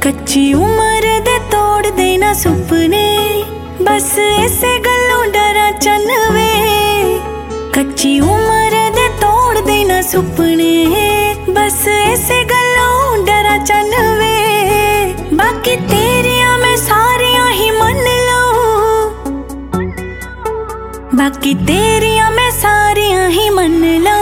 कच्ची उम्र दे तोड़ देना सुपने, बस ऐसे गलों डरा चनवे। कच्ची उम्र दे तोड़ देना सुपने, बस ऐसे गलों डरा चनवे। बाकी तेरिया मैं सारियां ही मन लूं, बाकी तेरिया मैं सारियां ही मन लूं।